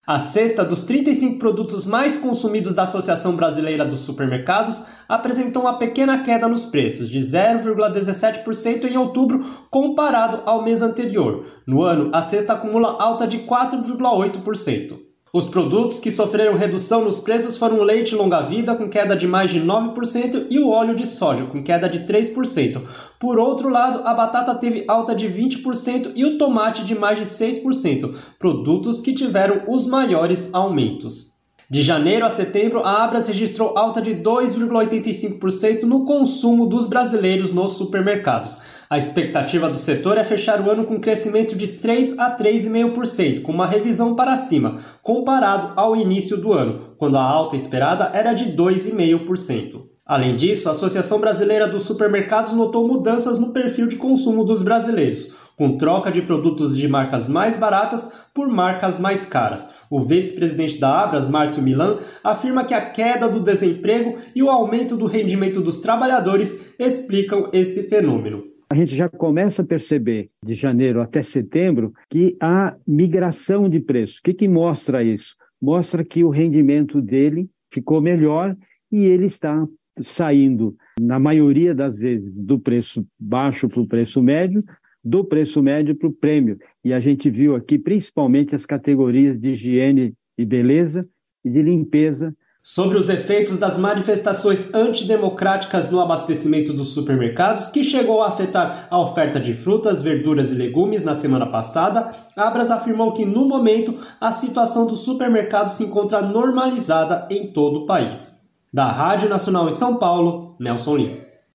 A cesta dos 35 produtos mais consumidos da Associação Brasileira dos Supermercados apresentou uma pequena queda nos preços, de 0,17% em outubro, comparado ao mês anterior. No ano, a cesta acumula alta de 4,8%. Os produtos que sofreram redução nos preços foram o leite longa-vida, com queda de mais de 9%, e o óleo de soja, com queda de 3%. Por outro lado, a batata teve alta de 20% e o tomate de mais de 6%, produtos que tiveram os maiores aumentos. De janeiro a setembro, a Abras registrou alta de 2,85% no consumo dos brasileiros nos supermercados. A expectativa do setor é fechar o ano com crescimento de 3 a 3,5%, com uma revisão para cima, comparado ao início do ano, quando a alta esperada era de 2,5%. Além disso, a Associação Brasileira dos Supermercados notou mudanças no perfil de consumo dos brasileiros, com troca de produtos de marcas mais baratas por marcas mais caras. O vice-presidente da Abras, Márcio Milan, afirma que a queda do desemprego e o aumento do rendimento dos trabalhadores explicam esse fenômeno. A gente já começa a perceber, de janeiro até setembro, que há migração de preços. O que mostra isso? Mostra que o rendimento dele ficou melhor e ele está saindo, na maioria das vezes, do preço baixo para o preço médio, do preço médio para o prêmio. E a gente viu aqui principalmente as categorias de higiene e beleza e de limpeza. Sobre os efeitos das manifestações antidemocráticas no abastecimento dos supermercados, que chegou a afetar a oferta de frutas, verduras e legumes na semana passada, Abras afirmou que, no momento, a situação dos supermercados se encontra normalizada em todo o país. Da Rádio Nacional em São Paulo, Nelson Lima.